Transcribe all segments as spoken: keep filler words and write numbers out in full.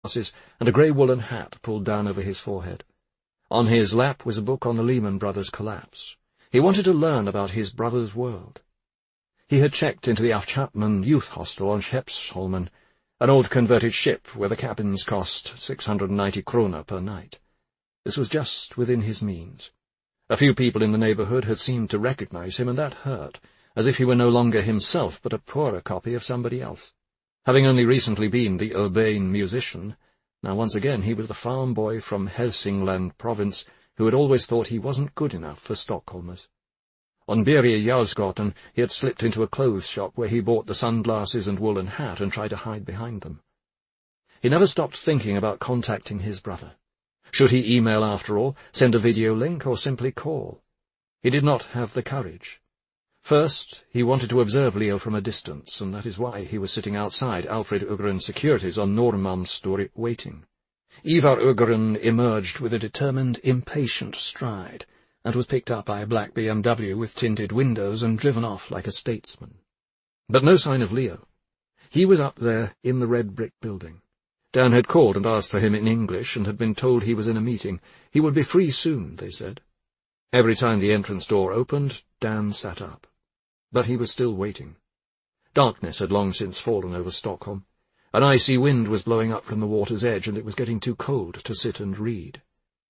glasses and a grey woolen hat pulled down over his forehead. On his lap was a book on the Lehman Brothers collapse. He wanted to learn about his brother's world. He had checked into the Af Chapman Youth Hostel on Skeppsholmen, an old converted ship where the cabins cost six hundred and ninety kroner per night. This was just within his means. A few people in the neighbourhood had seemed to recognise him, and that hurt, as if he were no longer himself but a poorer copy of somebody else. Having only recently been the urbane musician, now once again he was the farm boy from Helsingland province who had always thought he wasn't good enough for Stockholmers. On Birger Jarlsgatan he had slipped into a clothes shop where he bought the sunglasses and woolen hat and tried to hide behind them. He never stopped thinking about contacting his brother. Should he email after all, send a video link, or simply call? He did not have the courage. First, he wanted to observe Leo from a distance, and that is why he was sitting outside Alfred Ugren Securities on Norrmalmstorg waiting. Ivar Ugren emerged with a determined, impatient stride, and was picked up by a black B M W with tinted windows and driven off like a statesman. But no sign of Leo. He was up there in the red brick building. Dan had called and asked for him in English, and had been told he was in a meeting. He would be free soon, they said. Every time the entrance door opened, Dan sat up. But he was still waiting. Darkness had long since fallen over Stockholm. An icy wind was blowing up from the water's edge, and it was getting too cold to sit and read.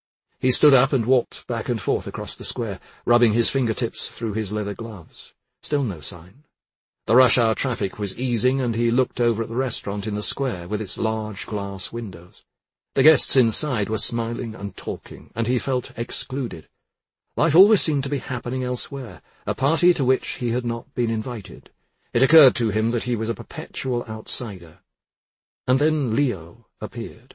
He stood up and walked back and forth across the square, rubbing his fingertips through his leather gloves. Still no sign. The rush-hour traffic was easing, and he looked over at the restaurant in the square with its large glass windows. The guests inside were smiling and talking, and he felt excluded. Life always seemed to be happening elsewhere, a party to which he had not been invited. It occurred to him that he was a perpetual outsider. And then Leo appeared.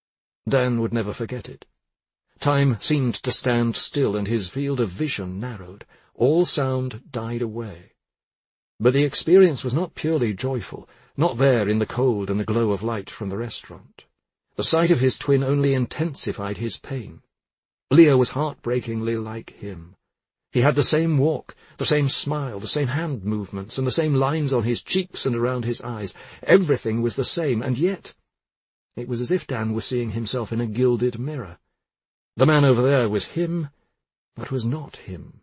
Dan would never forget it. Time seemed to stand still, and his field of vision narrowed. All sound died away. But the experience was not purely joyful, not there in the cold and the glow of light from the restaurant. The sight of his twin only intensified his pain. Leo was heartbreakingly like him. He had the same walk, the same smile, the same hand movements, and the same lines on his cheeks and around his eyes. Everything was the same, and yet it was as if Dan was seeing himself in a gilded mirror. The man over there was him, but was not him.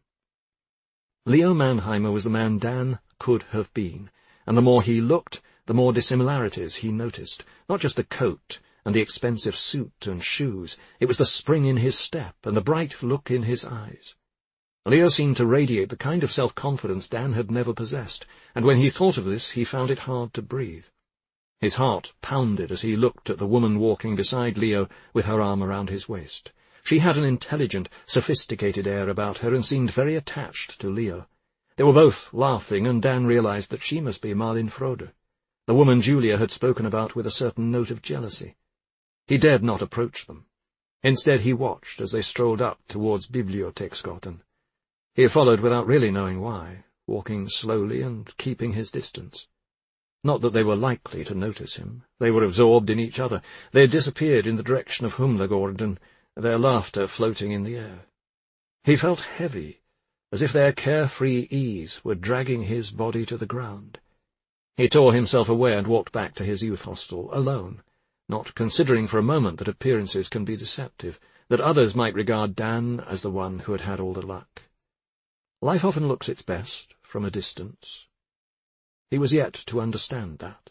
Leo Mannheimer was the man Dan could have been, and the more he looked, the more dissimilarities he noticed. Not just the coat and the expensive suit and shoes, it was the spring in his step and the bright look in his eyes. Leo seemed to radiate the kind of self-confidence Dan had never possessed, and when he thought of this, he found it hard to breathe. His heart pounded as he looked at the woman walking beside Leo with her arm around his waist. She had an intelligent, sophisticated air about her and seemed very attached to Leo. They were both laughing, and Dan realized that she must be Malin Frode, the woman Julia had spoken about with a certain note of jealousy. He dared not approach them. Instead he watched as they strolled up towards Biblioteksgatan. He followed without really knowing why, walking slowly and keeping his distance. Not that they were likely to notice him. They were absorbed in each other. They had disappeared in the direction of Humlegården, their laughter floating in the air. He felt heavy, as if their carefree ease were dragging his body to the ground. He tore himself away and walked back to his youth hostel, alone, not considering for a moment that appearances can be deceptive, that others might regard Dan as the one who had had all the luck. Life often looks its best from a distance. He was yet to understand that.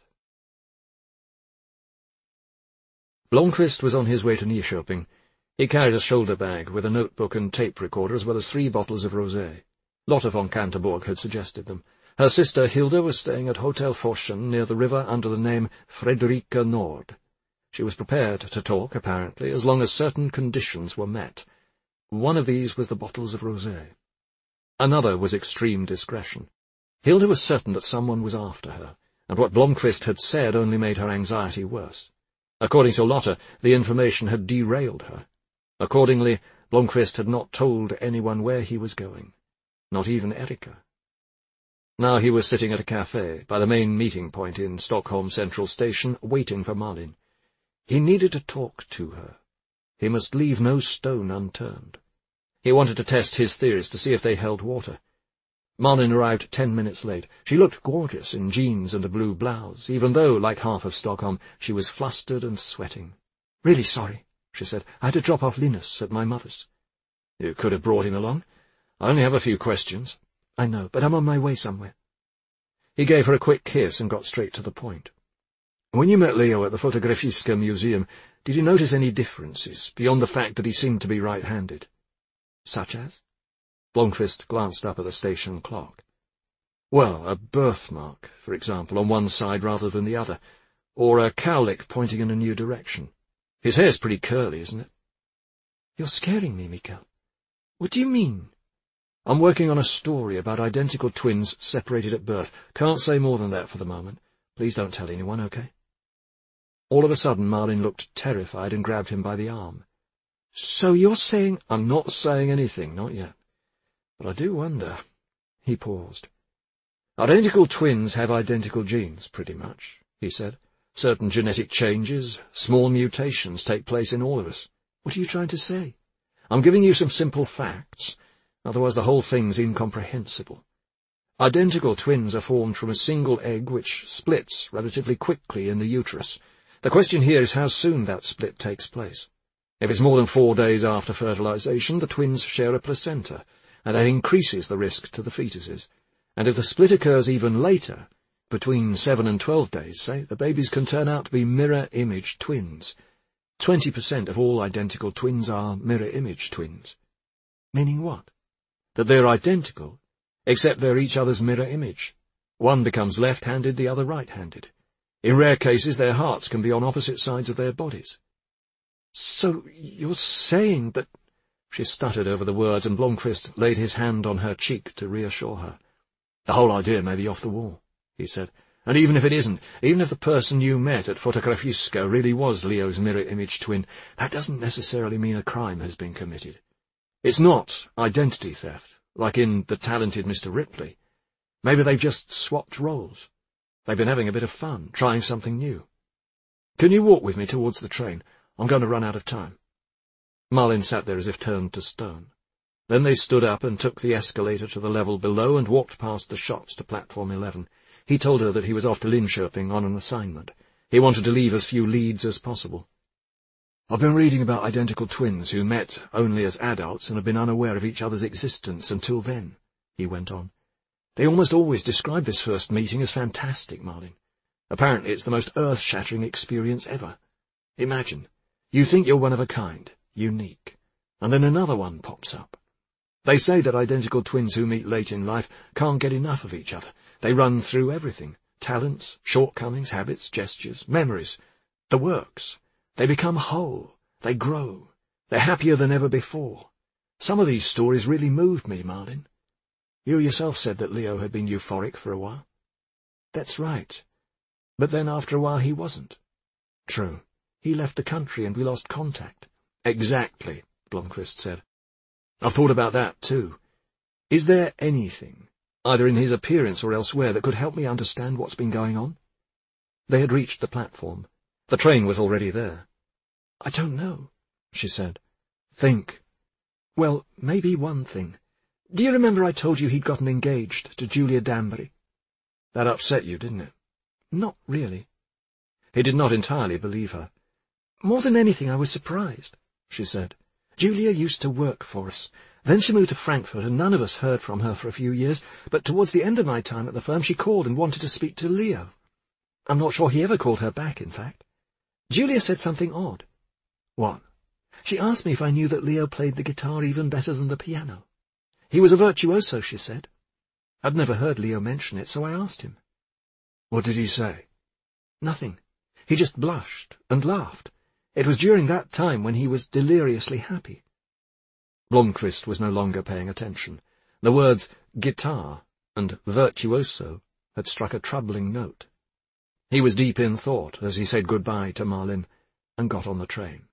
Blomqvist was on his way to Nyköping. He carried a shoulder bag with a notebook and tape recorder, as well as three bottles of rosé. Lotta von Canterborg had suggested them. Her sister Hilda was staying at Hotel Forsen near the river under the name Fredrika Nord. She was prepared to talk, apparently, as long as certain conditions were met. One of these was the bottles of rosé. Another was extreme discretion. Hilda was certain that someone was after her, and what Blomqvist had said only made her anxiety worse. According to Lotta, the information had derailed her. Accordingly, Blomqvist had not told anyone where he was going, not even Erika. Now he was sitting at a café by the main meeting point in Stockholm Central Station, waiting for Malin. He needed to talk to her. He must leave no stone unturned. He wanted to test his theories to see if they held water. Marlin arrived ten minutes late. She looked gorgeous in jeans and a blue blouse, even though, like half of Stockholm, she was flustered and sweating. "Really sorry," she said. "I had to drop off Linus at my mother's." "You could have brought him along. I only have a few questions." "I know, but I'm on my way somewhere." He gave her a quick kiss and got straight to the point. "When you met Leo at the Fotografiska Museum, did you notice any differences, beyond the fact that he seemed to be right-handed?" "Such as?" Blomqvist glanced up at the station clock. "Well, a birthmark, for example, on one side rather than the other, or a cowlick pointing in a new direction. His hair's pretty curly, isn't it?" "You're scaring me, Mikael. What do you mean?" "I'm working on a story about identical twins separated at birth. Can't say more than that for the moment. Please don't tell anyone, okay?" All of a sudden, Marlin looked terrified and grabbed him by the arm. "So you're saying—" "I'm not saying anything, not yet. But I do wonder—" He paused. "Identical twins have identical genes, pretty much," he said. "Certain genetic changes, small mutations take place in all of us." "What are you trying to say?" "I'm giving you some simple facts. Otherwise the whole thing's incomprehensible. Identical twins are formed from a single egg which splits relatively quickly in the uterus. The question here is how soon that split takes place. If it's more than four days after fertilization, the twins share a placenta, and that increases the risk to the fetuses. And if the split occurs even later, between seven and twelve days, say, the babies can turn out to be mirror-image twins. Twenty percent of all identical twins are mirror-image twins." "Meaning what?" "That they're identical, except they're each other's mirror image. One becomes left-handed, the other right-handed. In rare cases, their hearts can be on opposite sides of their bodies." "So you're saying that—" She stuttered over the words, and Blomqvist laid his hand on her cheek to reassure her. "The whole idea may be off the wall," he said. "And even if it isn't, even if the person you met at Fotografiska really was Leo's mirror-image twin, that doesn't necessarily mean a crime has been committed. It's not identity theft, like in The Talented Mister Ripley. Maybe they've just swapped roles. They've been having a bit of fun, trying something new. Can you walk with me towards the train? I'm going to run out of time." Marlin sat there as if turned to stone. Then they stood up and took the escalator to the level below and walked past the shops to platform eleven. He told her that he was off to Linköping on an assignment. He wanted to leave as few leads as possible. "I've been reading about identical twins who met only as adults and have been unaware of each other's existence until then," he went on. "They almost always describe this first meeting as fantastic, Marlin. Apparently it's the most earth-shattering experience ever. Imagine, you think you're one of a kind, unique, and then another one pops up. They say that identical twins who meet late in life can't get enough of each other. They run through everything, talents, shortcomings, habits, gestures, memories, the works. They become whole, they grow, they're happier than ever before. Some of these stories really moved me, Marlin. You yourself said that Leo had been euphoric for a while." "That's right. But then after a while he wasn't." "True. He left the country and we lost contact." "Exactly," Blomqvist said. "I've thought about that, too. Is there anything, either in his appearance or elsewhere, that could help me understand what's been going on?" They had reached the platform. The train was already there. "I don't know," she said. "Think." "Well, maybe one thing. Do you remember I told you he'd gotten engaged to Julia Danbury?" "That upset you, didn't it?" "Not really." He did not entirely believe her. "More than anything, I was surprised," she said. "Julia used to work for us. Then she moved to Frankfurt, and none of us heard from her for a few years, but towards the end of my time at the firm she called and wanted to speak to Leo. I'm not sure he ever called her back, in fact. Julia said something odd." "What?" "She asked me if I knew that Leo played the guitar even better than the piano. He was a virtuoso, she said. I'd never heard Leo mention it, so I asked him." "What did he say?" "Nothing. He just blushed and laughed. It was during that time when he was deliriously happy." Blomqvist was no longer paying attention. The words guitar and virtuoso had struck a troubling note. He was deep in thought as he said goodbye to Marlin and got on the train.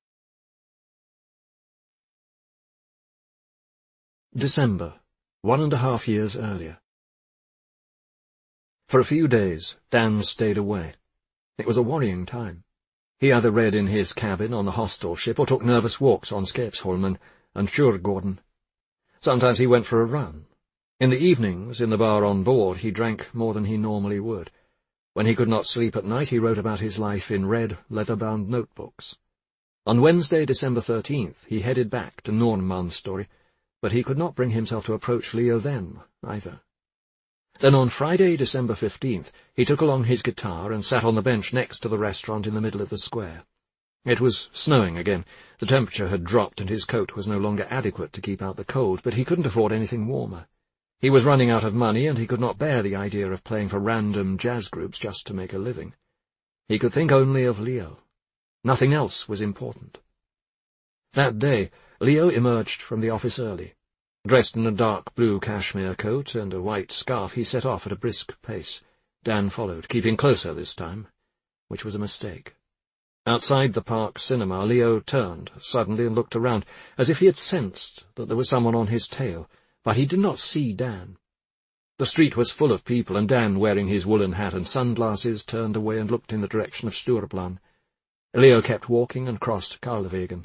December, one and a half years earlier. For a few days, Dan stayed away. It was a worrying time. He either read in his cabin on the hostel ship or took nervous walks on Skeppsholmen and Djurgården. Sometimes he went for a run. In the evenings, in the bar on board, he drank more than he normally would. When he could not sleep at night, he wrote about his life in red, leather-bound notebooks. On Wednesday, December thirteenth, he headed back to Norrmalmstorg, but he could not bring himself to approach Leo then, either. Then on Friday, December fifteenth, he took along his guitar and sat on the bench next to the restaurant in the middle of the square. It was snowing again. The temperature had dropped and his coat was no longer adequate to keep out the cold, but he couldn't afford anything warmer. He was running out of money, and he could not bear the idea of playing for random jazz groups just to make a living. He could think only of Leo. Nothing else was important. That day, Leo emerged from the office early. Dressed in a dark blue cashmere coat and a white scarf, he set off at a brisk pace. Dan followed, keeping closer this time, which was a mistake. Outside the park cinema, Leo turned suddenly and looked around, as if he had sensed that there was someone on his tail, but he did not see Dan. The street was full of people, and Dan, wearing his woolen hat and sunglasses, turned away and looked in the direction of Stureplan. Leo kept walking and crossed Karlvegen.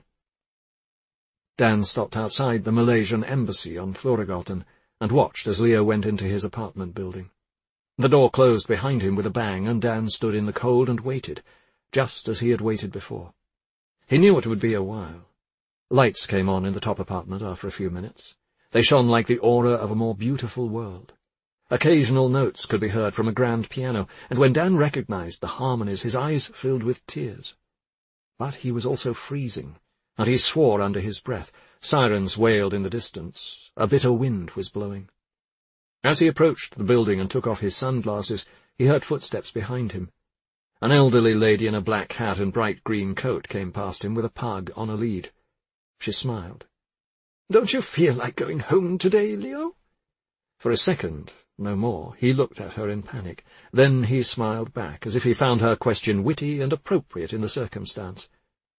Dan stopped outside the Malaysian embassy on Floregatan and watched as Leo went into his apartment building. The door closed behind him with a bang, and Dan stood in the cold and waited, just as he had waited before. He knew it would be a while. Lights came on in the top apartment after a few minutes. They shone like the aura of a more beautiful world. Occasional notes could be heard from a grand piano, and when Dan recognized the harmonies, his eyes filled with tears. But he was also freezing, and he swore under his breath. Sirens wailed in the distance. A bitter wind was blowing. As he approached the building and took off his sunglasses, he heard footsteps behind him. An elderly lady in a black hat and bright green coat came past him with a pug on a lead. She smiled. "Don't you feel like going home today, Leo?" For a second, no more, he looked at her in panic. Then he smiled back, as if he found her question witty and appropriate in the circumstance.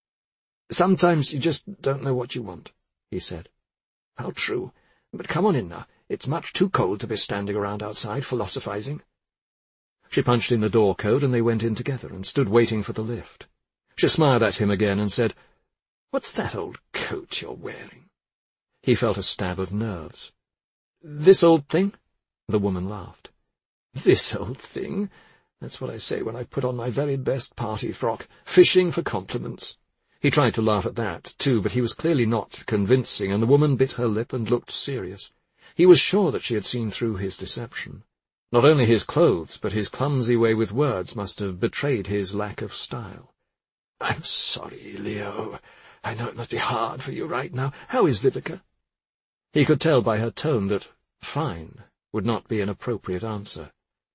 "Sometimes you just don't know what you want," he said. "How true. But come on in now. It's much too cold to be standing around outside philosophizing." She punched in the door code, and they went in together and stood waiting for the lift. She smiled at him again and said, "What's that old coat you're wearing?" He felt a stab of nerves. "This old thing?" The woman laughed. "This old thing? That's what I say when I put on my very best party frock, fishing for compliments." He tried to laugh at that, too, but he was clearly not convincing, and the woman bit her lip and looked serious. He was sure that she had seen through his deception. Not only his clothes, but his clumsy way with words must have betrayed his lack of style. "I'm sorry, Leo. I know it must be hard for you right now. How is Vivica?" He could tell by her tone that "fine" would not be an appropriate answer.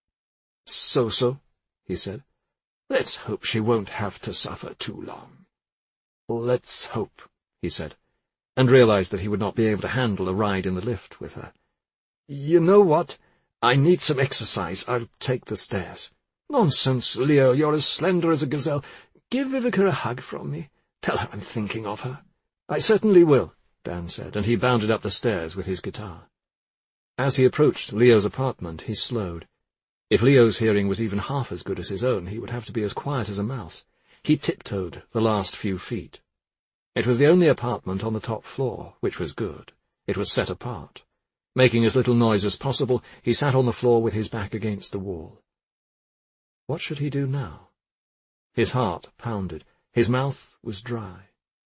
"So-so," he said. "Let's hope she won't have to suffer too long." "Let's hope," he said, and realized that he would not be able to handle a ride in the lift with her. "You know what? I need some exercise. I'll take the stairs." "Nonsense, Leo. You're as slender as a gazelle. Give Vivica a hug from me. Tell her I'm thinking of her." "I certainly will," Dan said, and he bounded up the stairs with his guitar. As he approached Leo's apartment, he slowed. If Leo's hearing was even half as good as his own, he would have to be as quiet as a mouse. He tiptoed the last few feet. It was the only apartment on the top floor, which was good. It was set apart. Making as little noise as possible, he sat on the floor with his back against the wall. What should he do now? His heart pounded. His mouth was dry.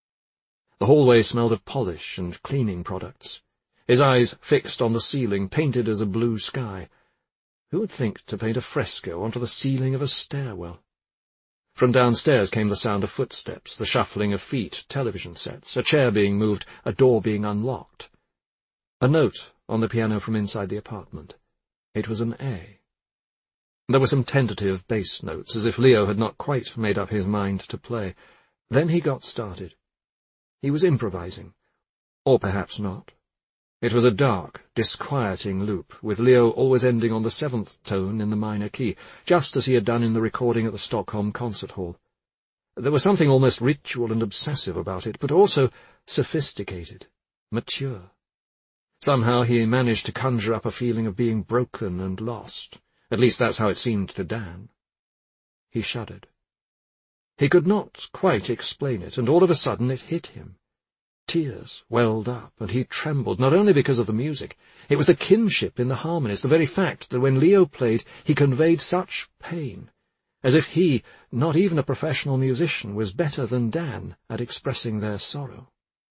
The hallway smelled of polish and cleaning products. His eyes fixed on the ceiling, painted as a blue sky. Who would think to paint a fresco onto the ceiling of a stairwell? From downstairs came the sound of footsteps, the shuffling of feet, television sets, a chair being moved, a door being unlocked. A note on the piano from inside the apartment. It was an A. There were some tentative bass notes, as if Leo had not quite made up his mind to play. Then he got started. He was improvising. Or perhaps not. It was a dark, disquieting loop, with Leo always ending on the seventh tone in the minor key, just as he had done in the recording at the Stockholm Concert Hall. There was something almost ritual and obsessive about it, but also sophisticated, mature. Somehow he managed to conjure up a feeling of being broken and lost. At least that's how it seemed to Dan. He shuddered. He could not quite explain it, and all of a sudden it hit him. Tears welled up, and he trembled, not only because of the music. It was the kinship in the harmonies, the very fact that when Leo played he conveyed such pain, as if he, not even a professional musician, was better than Dan at expressing their sorrow.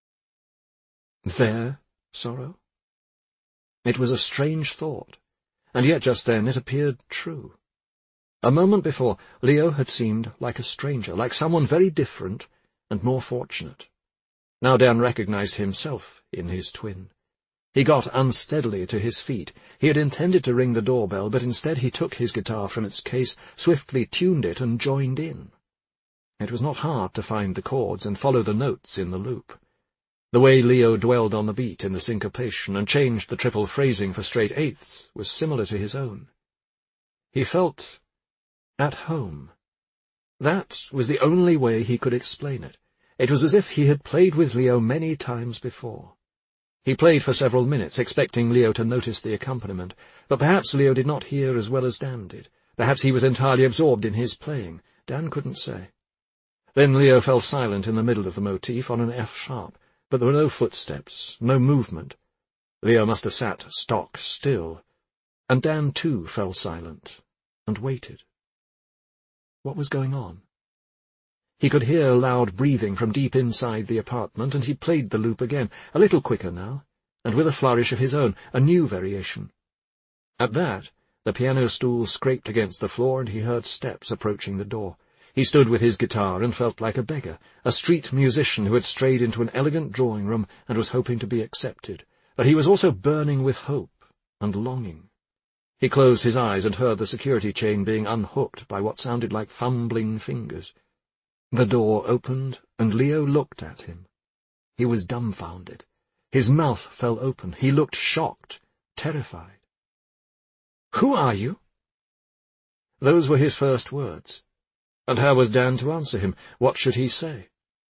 Their sorrow? It was a strange thought, and yet just then it appeared true. A moment before, Leo had seemed like a stranger, like someone very different and more fortunate. Now Dan recognized himself in his twin. He got unsteadily to his feet. He had intended to ring the doorbell, but instead he took his guitar from its case, swiftly tuned it, and joined in. It was not hard to find the chords and follow the notes in the loop. The way Leo dwelled on the beat in the syncopation and changed the triple phrasing for straight eighths was similar to his own. He felt at home. That was the only way he could explain it. It was as if he had played with Leo many times before. He played for several minutes, expecting Leo to notice the accompaniment, but perhaps Leo did not hear as well as Dan did. Perhaps he was entirely absorbed in his playing. Dan couldn't say. Then Leo fell silent in the middle of the motif on an F-sharp, but there were no footsteps, no movement. Leo must have sat stock still, and Dan too fell silent, and waited. What was going on? He could hear loud breathing from deep inside the apartment, and he played the loop again, a little quicker now, and with a flourish of his own, a new variation. At that, the piano stool scraped against the floor, and he heard steps approaching the door. He stood with his guitar and felt like a beggar, a street musician who had strayed into an elegant drawing-room and was hoping to be accepted. But he was also burning with hope and longing. He closed his eyes and heard the security chain being unhooked by what sounded like fumbling fingers. The door opened, and Leo looked at him. He was dumbfounded. His mouth fell open. He looked shocked, terrified. "Who are you?" Those were his first words. And how was Dan to answer him? What should he say?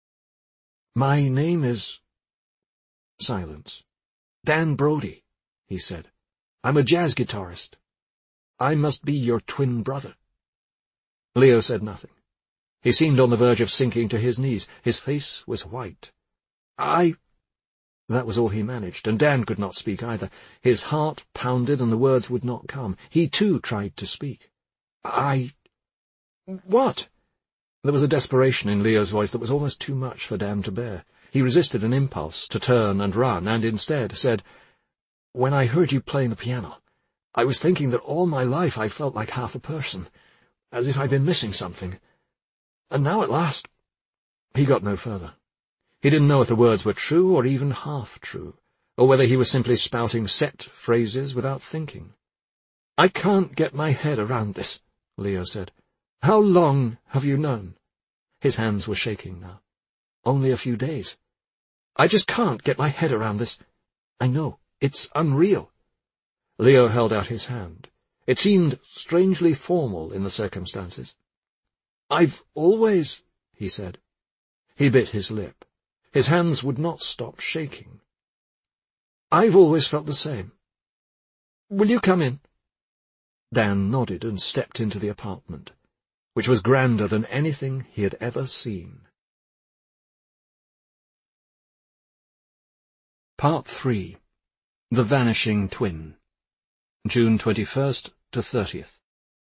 "My name is—" Silence. "Dan Brody," he said. "I'm a jazz guitarist. I must be your twin brother." Leo said nothing. He seemed on the verge of sinking to his knees. His face was white. I... That was all he managed, and Dan could not speak either. His heart pounded, and the words would not come. He, too, tried to speak. I... What? There was a desperation in Leo's voice that was almost too much for Dan to bear. He resisted an impulse to turn and run, and instead said, "When I heard you playing the piano, I was thinking that all my life I felt like half a person, as if I'd been missing something. And now at last—" He got no further. He didn't know if the words were true or even half-true, or whether he was simply spouting set phrases without thinking. "I can't get my head around this," Leo said. "How long have you known?" His hands were shaking now. "Only a few days. I just can't get my head around this. I know, it's unreal." Leo held out his hand. It seemed strangely formal in the circumstances. "I've always—" he said. He bit his lip. His hands would not stop shaking. "I've always felt the same. Will you come in?" Dan nodded and stepped into the apartment, which was grander than anything he had ever seen. Part three. The Vanishing Twin. June twenty-first to thirtieth.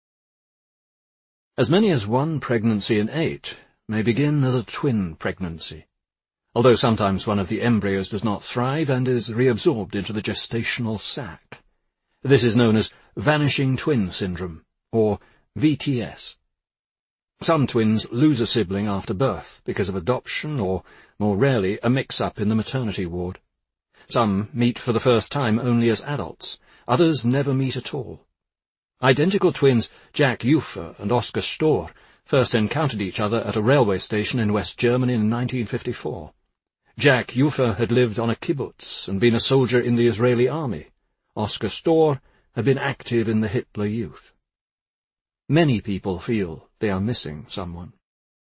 As many as one pregnancy in eight may begin as a twin pregnancy, although sometimes one of the embryos does not thrive and is reabsorbed into the gestational sac. This is known as vanishing twin syndrome, or V T S. Some twins lose a sibling after birth because of adoption or, more rarely, a mix-up in the maternity ward. Some meet for the first time only as adults, others never meet at all. Identical twins Jack Ufer and Oskar Storr first encountered each other at a railway station in West Germany in nineteen fifty-four. Jack Ufer had lived on a kibbutz and been a soldier in the Israeli army. Oskar Storr had been active in the Hitler Youth. Many people feel they are missing someone.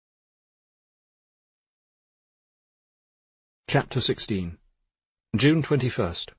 Chapter sixteen. June twenty-first.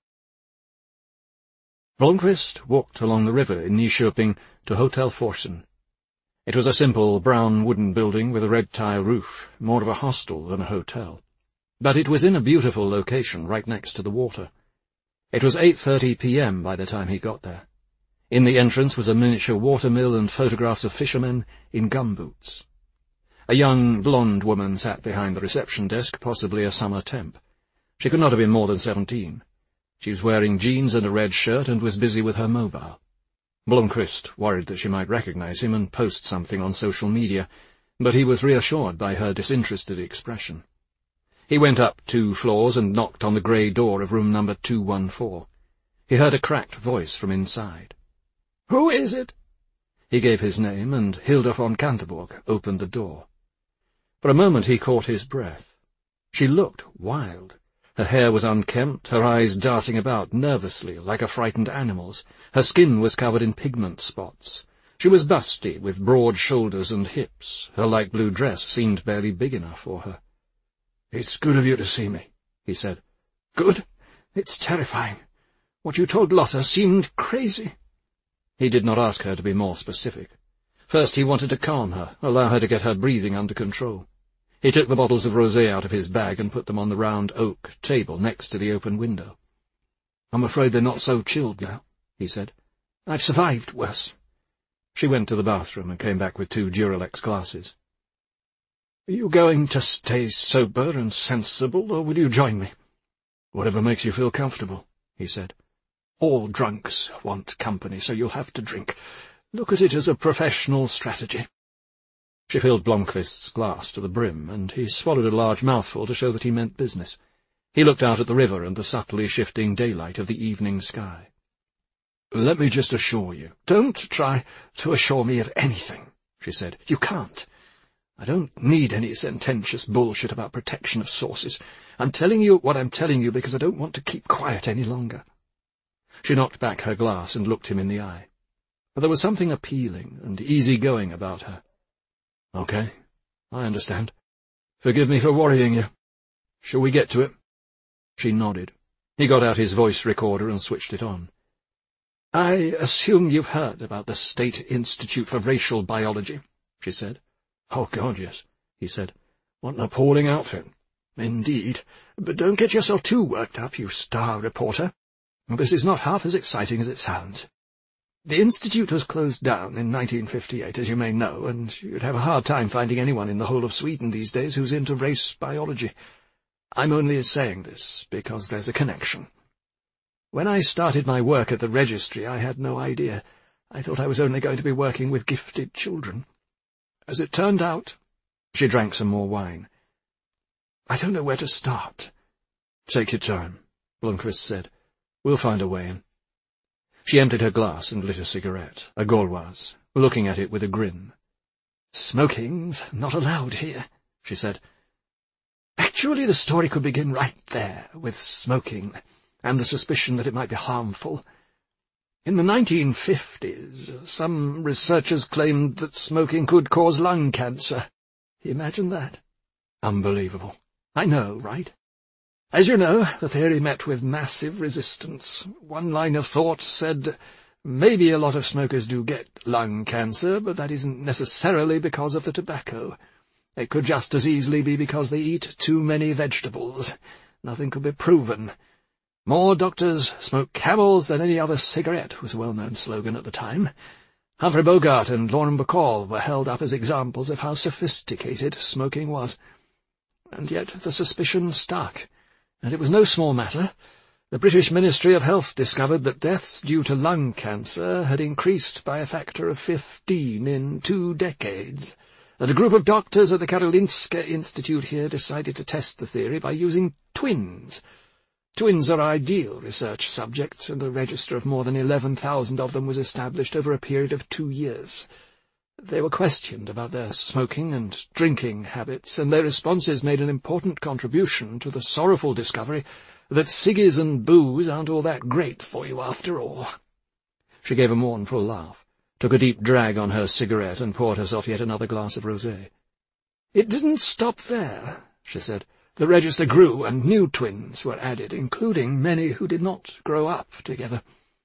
Blomqvist walked along the river in Nyköping to Hotel Forsen. It was a simple brown wooden building with a red tile roof, more of a hostel than a hotel. But it was in a beautiful location right next to the water. It was eight thirty p m by the time he got there. In the entrance was a miniature watermill and photographs of fishermen in gumboots. A young, blonde woman sat behind the reception desk, possibly a summer temp. She could not have been more than seventeen. She was wearing jeans and a red shirt and was busy with her mobile. Blomqvist worried that she might recognize him and post something on social media, but he was reassured by her disinterested expression. He went up two floors and knocked on the grey door of room number two one four. He heard a cracked voice from inside. "Who is it?" He gave his name, and Hilda von Canterburg opened the door. For a moment he caught his breath. She looked wild. Her hair was unkempt, her eyes darting about nervously like a frightened animal's. Her skin was covered in pigment spots. She was busty, with broad shoulders and hips. Her light blue dress seemed barely big enough for her. "It's good of you to see me," he said. "Good? It's terrifying. What you told Lotta seemed crazy." He did not ask her to be more specific. First he wanted to calm her, allow her to get her breathing under control. He took the bottles of rosé out of his bag and put them on the round oak table next to the open window. "I'm afraid they're not so chilled now," he said. "I've survived worse." She went to the bathroom and came back with two Duralex glasses. "Are you going to stay sober and sensible, or will you join me?" "Whatever makes you feel comfortable," he said. "All drunks want company, so you'll have to drink. Look at it as a professional strategy." She filled Blomqvist's glass to the brim, and he swallowed a large mouthful to show that he meant business. He looked out at the river and the subtly shifting daylight of the evening sky. "Let me just assure you—" "Don't try to assure me of anything," she said. "You can't. I don't need any sententious bullshit about protection of sources. I'm telling you what I'm telling you because I don't want to keep quiet any longer." She knocked back her glass and looked him in the eye. There was something appealing and easy-going about her. "Okay, I understand. Forgive me for worrying you. Shall we get to it?" She nodded. He got out his voice recorder and switched it on. "I assume you've heard about the State Institute for Racial Biology," she said. "Oh, God, yes," he said. "What an appalling outfit." "Indeed. But don't get yourself too worked up, you star reporter. This is not half as exciting as it sounds. The Institute was closed down in nineteen fifty-eight, as you may know, and you'd have a hard time finding anyone in the whole of Sweden these days who's into race biology. I'm only saying this because there's a connection. When I started my work at the registry, I had no idea. I thought I was only going to be working with gifted children. As it turned out—" She drank some more wine. "I don't know where to start." "Take your time," Blomqvist said. "We'll find a way in." She emptied her glass and lit a cigarette, a Gauloise, looking at it with a grin. "Smoking's not allowed here," she said. "Actually, the story could begin right there, with smoking, and the suspicion that it might be harmful. In the nineteen fifties, some researchers claimed that smoking could cause lung cancer. Imagine that." "Unbelievable." "I know, right? As you know, the theory met with massive resistance. One line of thought said, maybe a lot of smokers do get lung cancer, but that isn't necessarily because of the tobacco. It could just as easily be because they eat too many vegetables. Nothing could be proven. More doctors smoke Camels than any other cigarette was a well-known slogan at the time. Humphrey Bogart and Lauren Bacall were held up as examples of how sophisticated smoking was. And yet the suspicion stuck. And it was no small matter. The British Ministry of Health discovered that deaths due to lung cancer had increased by a factor of fifteen in two decades. And a group of doctors at the Karolinska Institute here decided to test the theory by using twins. Twins are ideal research subjects, and a register of more than eleven thousand of them was established over a period of two years. They were questioned about their smoking and drinking habits, and their responses made an important contribution to the sorrowful discovery that ciggies and booze aren't all that great for you after all. She gave a mournful laugh, took a deep drag on her cigarette, and poured herself yet another glass of rosé. "It didn't stop there," she said. "The register grew, and new twins were added, including many who did not grow up together.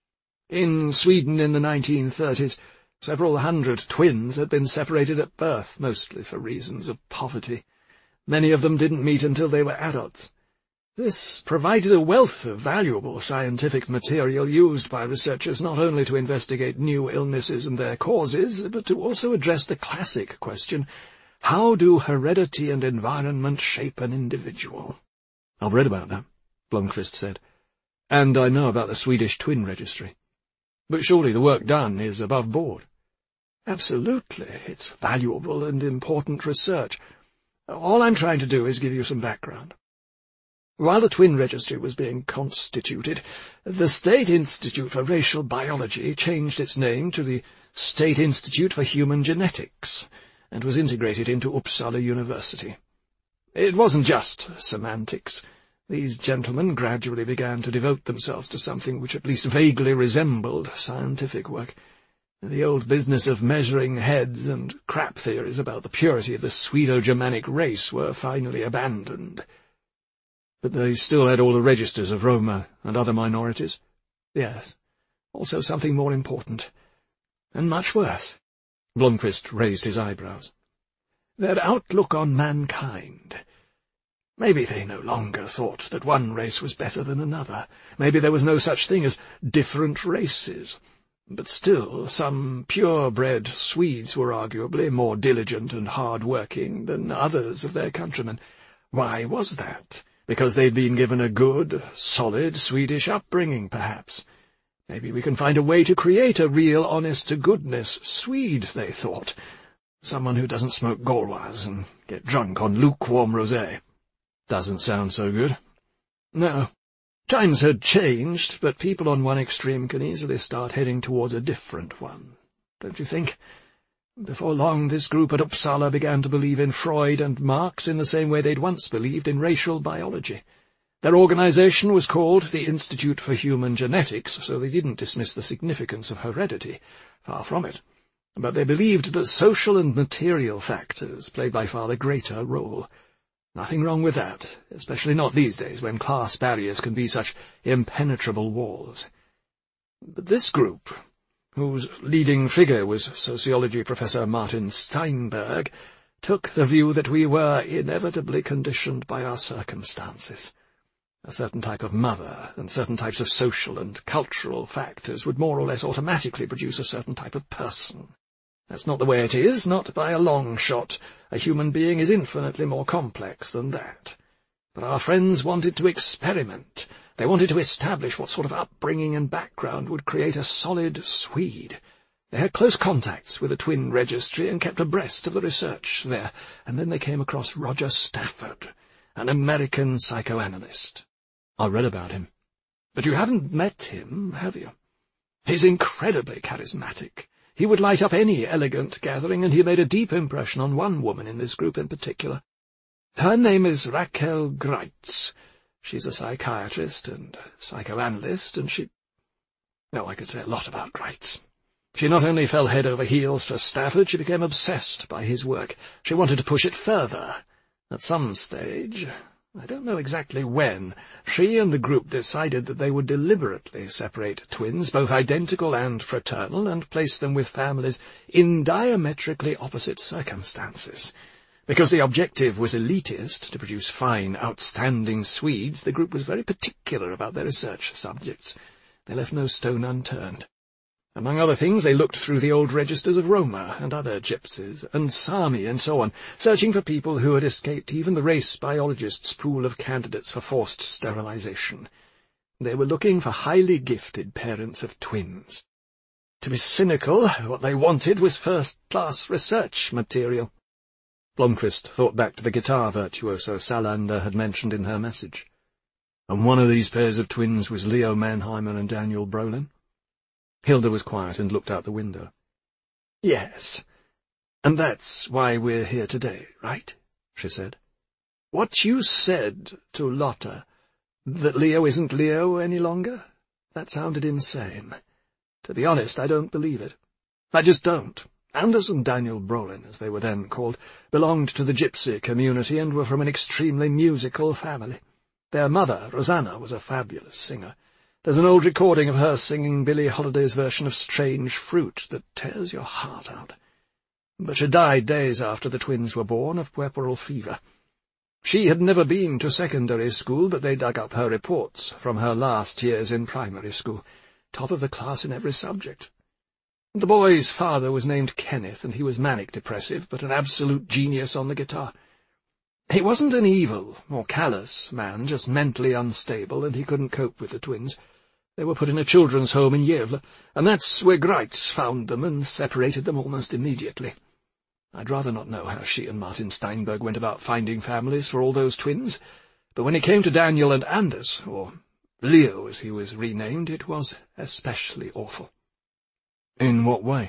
In Sweden in the nineteen thirties, several hundred twins had been separated at birth, mostly for reasons of poverty. Many of them didn't meet until they were adults. This provided a wealth of valuable scientific material used by researchers not only to investigate new illnesses and their causes, but to also address the classic question, how do heredity and environment shape an individual? I've read about that, Blomqvist said, and I know about the Swedish twin registry. But surely the work done is above board. Absolutely. It's valuable and important research. All I'm trying to do is give you some background. While the twin registry was being constituted, the State Institute for Racial Biology changed its name to the State Institute for Human Genetics, and was integrated into Uppsala University. It wasn't just semantics. These gentlemen gradually began to devote themselves to something which at least vaguely resembled scientific work. The old business of measuring heads and crap theories about the purity of the Swedo-Germanic race were finally abandoned. But they still had all the registers of Roma and other minorities? Yes. Also something more important. And much worse. Blomqvist raised his eyebrows. Their outlook on mankind. Maybe they no longer thought that one race was better than another. Maybe there was no such thing as different races. But still, some pure-bred Swedes were arguably more diligent and hard-working than others of their countrymen. Why was that? Because they'd been given a good, solid Swedish upbringing, perhaps. Maybe we can find a way to create a real honest-to-goodness Swede, they thought. Someone who doesn't smoke Gauloise and get drunk on lukewarm rosé. Doesn't sound so good. No. Times had changed, but people on one extreme can easily start heading towards a different one. Don't you think? Before long, this group at Uppsala began to believe in Freud and Marx in the same way they'd once believed in racial biology. Their organization was called the Institute for Human Genetics, so they didn't dismiss the significance of heredity. Far from it. But they believed that social and material factors played by far the greater role. Nothing wrong with that, especially not these days when class barriers can be such impenetrable walls. But this group, whose leading figure was sociology professor Martin Steinberg, took the view that we were inevitably conditioned by our circumstances. A certain type of mother and certain types of social and cultural factors would more or less automatically produce a certain type of person. That's not the way it is, not by a long shot. A human being is infinitely more complex than that. But our friends wanted to experiment. They wanted to establish what sort of upbringing and background would create a solid Swede. They had close contacts with the twin registry and kept abreast of the research there, and then they came across Roger Stafford, an American psychoanalyst. I read about him. But you haven't met him, have you? He's incredibly charismatic. He would light up any elegant gathering, and he made a deep impression on one woman in this group in particular. Her name is Raquel Greitz. She's a psychiatrist and psychoanalyst, and she... No, I could say a lot about Greitz. She not only fell head over heels for Stafford, she became obsessed by his work. She wanted to push it further. At some stage, I don't know exactly when, she and the group decided that they would deliberately separate twins, both identical and fraternal, and place them with families in diametrically opposite circumstances. Because the objective was elitist, to produce fine, outstanding Swedes, the group was very particular about their research subjects. They left no stone unturned. Among other things, they looked through the old registers of Roma and other gypsies, and Sami and so on, searching for people who had escaped even the race biologists' pool of candidates for forced sterilization. They were looking for highly gifted parents of twins. To be cynical, what they wanted was first-class research material. Blomqvist thought back to the guitar virtuoso Salander had mentioned in her message. And one of these pairs of twins was Leo Mannheimer and Daniel Brolin? Hilda was quiet and looked out the window. Yes, and that's why we're here today, right? She said. What you said to Lotta, that Leo isn't Leo any longer, that sounded insane. To be honest, I don't believe it. I just don't. Anders and Daniel Brolin, as they were then called, belonged to the gypsy community and were from an extremely musical family. Their mother, Rosanna, was a fabulous singer. There's an old recording of her singing Billie Holiday's version of Strange Fruit that tears your heart out. But she died days after the twins were born of puerperal fever. She had never been to secondary school, but they dug up her reports from her last years in primary school. Top of the class in every subject. The boy's father was named Kenneth, and he was manic-depressive, but an absolute genius on the guitar. He wasn't an evil or callous man, just mentally unstable, and he couldn't cope with the twins. They were put in a children's home in Yevle, and that's where Greitz found them and separated them almost immediately. I'd rather not know how she and Martin Steinberg went about finding families for all those twins, but when it came to Daniel and Anders, or Leo as he was renamed, it was especially awful. In what way?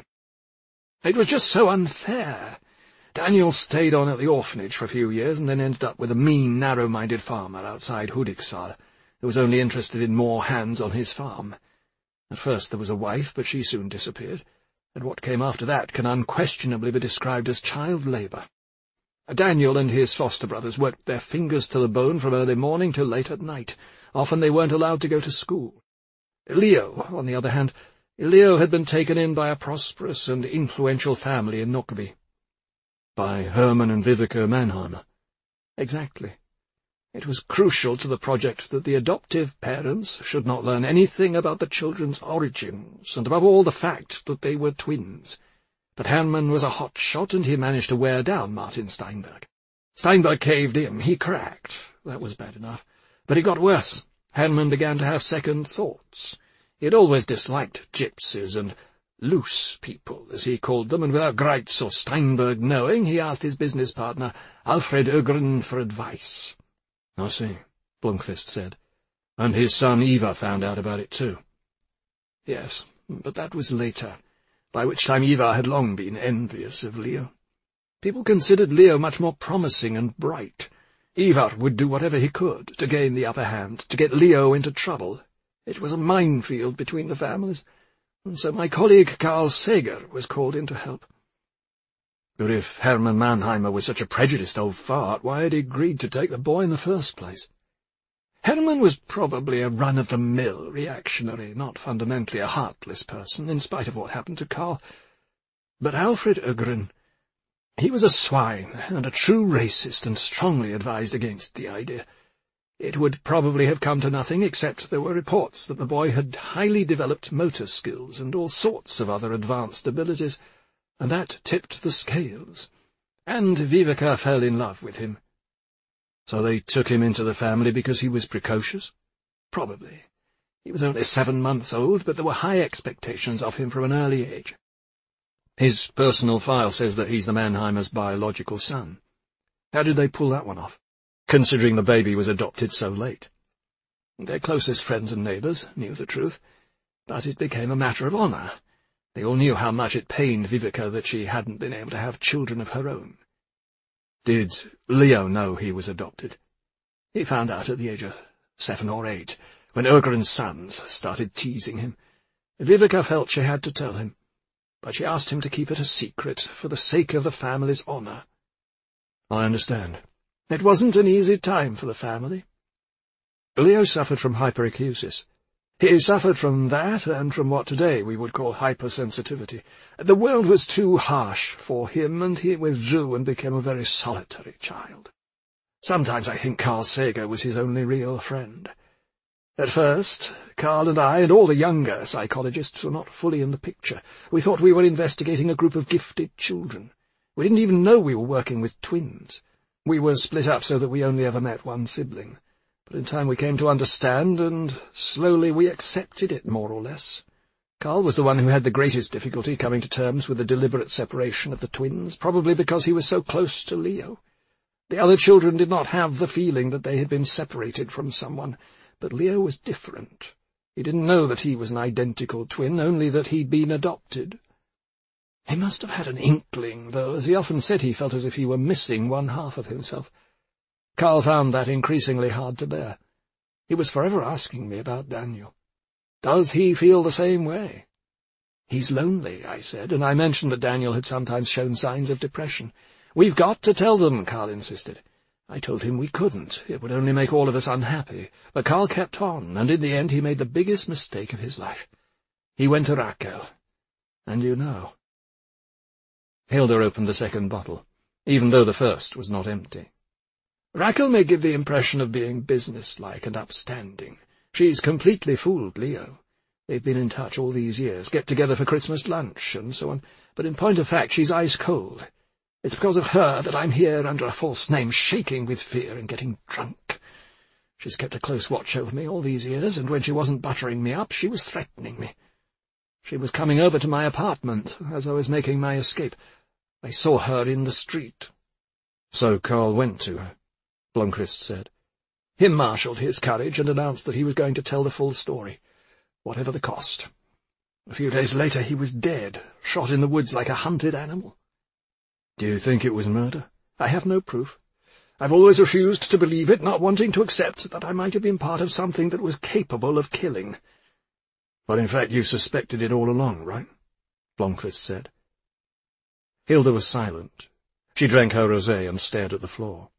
It was just so unfair. Daniel stayed on at the orphanage for a few years and then ended up with a mean, narrow-minded farmer outside Hudiksvall, who was only interested in more hands on his farm. At first there was a wife, but she soon disappeared, and what came after that can unquestionably be described as child labour. Daniel and his foster brothers worked their fingers to the bone from early morning till late at night. Often they weren't allowed to go to school. Leo, on the other hand, Leo had been taken in by a prosperous and influential family in Nokkeby. By Hermann and Vivica Mannheimer. Exactly. It was crucial to the project that the adoptive parents should not learn anything about the children's origins, and above all the fact that they were twins. But Hermann was a hot shot, and he managed to wear down Martin Steinberg. Steinberg caved in. He cracked. That was bad enough. But it got worse. Hermann began to have second thoughts. He had always disliked gypsies and loose people, as he called them, and without Greitz or Steinberg knowing, he asked his business partner, Alfred Ögren, for advice. I see, Blomqvist said. And his son Ivar found out about it too. Yes, but that was later, by which time Ivar had long been envious of Leo. People considered Leo much more promising and bright. Ivar would do whatever he could to gain the upper hand, to get Leo into trouble. It was a minefield between the families, and so my colleague Carl Sager was called in to help. But if Hermann Mannheimer was such a prejudiced old fart, why had he agreed to take the boy in the first place? Hermann was probably a run-of-the-mill reactionary, not fundamentally a heartless person, in spite of what happened to Carl. But Alfred Ögren, he was a swine and a true racist, and strongly advised against the idea. It would probably have come to nothing, except there were reports that the boy had highly developed motor skills and all sorts of other advanced abilities, and that tipped the scales. And Vivica fell in love with him. So they took him into the family because he was precocious? Probably. He was only seven months old, but there were high expectations of him from an early age. His personal file says that he's the Mannheimers' biological son. How did they pull that one off? Considering the baby was adopted so late. Their closest friends and neighbours knew the truth, but it became a matter of honour. They all knew how much it pained Vivica that she hadn't been able to have children of her own. Did Leo know he was adopted? He found out at the age of seven or eight, when Ögren's sons started teasing him. Vivica felt she had to tell him, but she asked him to keep it a secret for the sake of the family's honour. I understand. It wasn't an easy time for the family. Leo suffered from hyperacusis. He suffered from that and from what today we would call hypersensitivity. The world was too harsh for him, and he withdrew and became a very solitary child. Sometimes I think Carl Sager was his only real friend. At first, Carl and I and all the younger psychologists were not fully in the picture. We thought we were investigating a group of gifted children. We didn't even know we were working with twins. We were split up so that we only ever met one sibling. But in time we came to understand, and slowly we accepted it, more or less. Carl was the one who had the greatest difficulty coming to terms with the deliberate separation of the twins, probably because he was so close to Leo. The other children did not have the feeling that they had been separated from someone, but Leo was different. He didn't know that he was an identical twin, only that he'd been adopted. He must have had an inkling, though, as he often said he felt as if he were missing one half of himself. Carl found that increasingly hard to bear. He was forever asking me about Daniel. Does he feel the same way? He's lonely, I said, and I mentioned that Daniel had sometimes shown signs of depression. We've got to tell them, Carl insisted. I told him we couldn't. It would only make all of us unhappy. But Carl kept on, and in the end he made the biggest mistake of his life. He went to Raquel. And you know. Hilda opened the second bottle, even though the first was not empty. Raquel may give the impression of being businesslike and upstanding. She's completely fooled Leo. They've been in touch all these years, get together for Christmas lunch and so on, but in point of fact she's ice-cold. It's because of her that I'm here under a false name, shaking with fear and getting drunk. She's kept a close watch over me all these years, and when she wasn't buttering me up, she was threatening me. She was coming over to my apartment as I was making my escape. I saw her in the street. So Carl went to her, Blomqvist said. He marshalled his courage and announced that he was going to tell the full story, whatever the cost. A few days later he was dead, shot in the woods like a hunted animal. Do you think it was murder? I have no proof. I've always refused to believe it, not wanting to accept that I might have been part of something that was capable of killing. But in fact you suspected it all along, right? Blomqvist said. Hilda was silent. She drank her rosé and stared at the floor.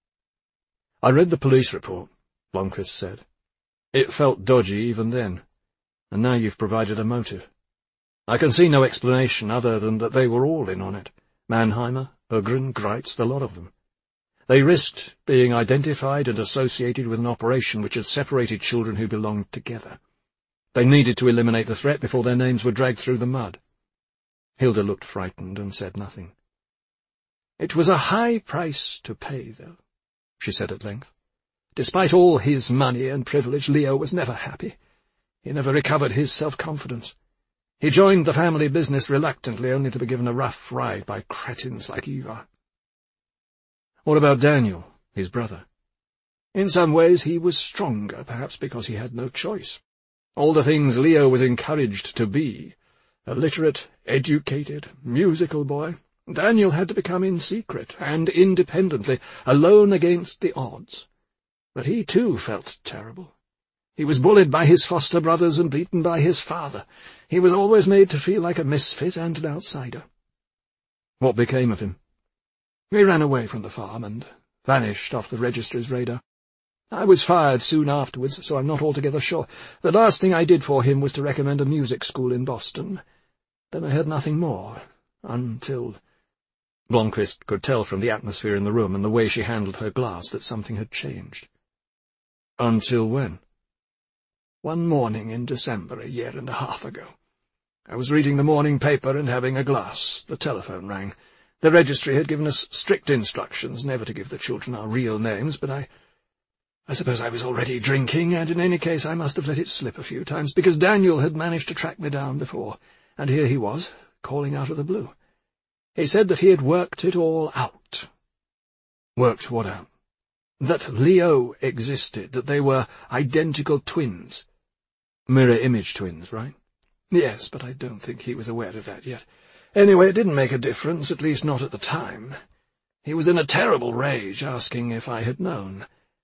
I read the police report, Blomqvist said. It felt dodgy even then, and now you've provided a motive. I can see no explanation other than that they were all in on it. Mannheimer, Ugrin, Greitz, the lot of them. They risked being identified and associated with an operation which had separated children who belonged together. They needed to eliminate the threat before their names were dragged through the mud. Hilda looked frightened and said nothing. It was a high price to pay, though, she said at length. Despite all his money and privilege, Leo was never happy. He never recovered his self-confidence. He joined the family business reluctantly, only to be given a rough ride by cretins like Ivar. What about Daniel, his brother? In some ways he was stronger, perhaps because he had no choice. All the things Leo was encouraged to be, a literate, educated, musical boy, Daniel had to become in secret and independently, alone against the odds. But he too felt terrible. He was bullied by his foster brothers and beaten by his father. He was always made to feel like a misfit and an outsider. What became of him? He ran away from the farm and vanished off the registry's radar. I was fired soon afterwards, so I'm not altogether sure. The last thing I did for him was to recommend a music school in Boston. Then I heard nothing more, until— Blomqvist could tell from the atmosphere in the room and the way she handled her glass that something had changed. Until when? One morning in December, a year and a half ago. I was reading the morning paper and having a glass. The telephone rang. The registry had given us strict instructions never to give the children our real names, but I— I suppose I was already drinking, and in any case I must have let it slip a few times, because Daniel had managed to track me down before, and here he was, calling out of the blue. He said that he had worked it all out. Worked what out? That Leo existed, that they were identical twins. Mirror-image twins, right? Yes, but I don't think he was aware of that yet. Anyway, it didn't make a difference, at least not at the time. He was in a terrible rage, asking if I had known.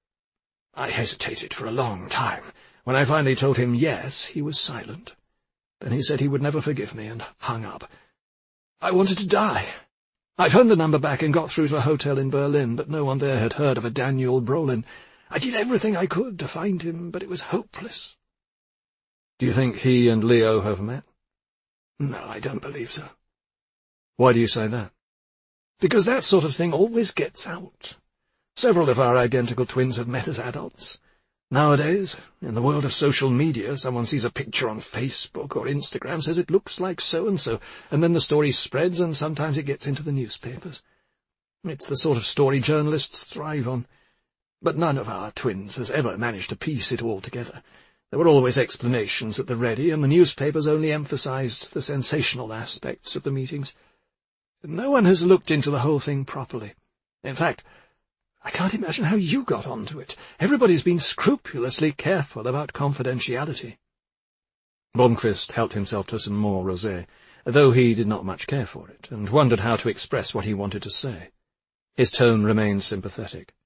I hesitated for a long time. When I finally told him yes, he was silent. Then he said he would never forgive me and hung up. I wanted to die. I phoned the number back and got through to a hotel in Berlin, but no one there had heard of a Daniel Brolin. I did everything I could to find him, but it was hopeless. Do you think he and Leo have met? No, I don't believe so. Why do you say that? Because that sort of thing always gets out. Several of our identical twins have met as adults. Nowadays, in the world of social media, someone sees a picture on Facebook or Instagram, says it looks like so-and-so, and then the story spreads and sometimes it gets into the newspapers. It's the sort of story journalists thrive on. But none of our twins has ever managed to piece it all together. There were always explanations at the ready, and the newspapers only emphasized the sensational aspects of the meetings. No one has looked into the whole thing properly. In fact, I can't imagine how you got onto it. Everybody's been scrupulously careful about confidentiality. Blomqvist helped himself to some more rosé, though he did not much care for it, and wondered how to express what he wanted to say. His tone remained sympathetic.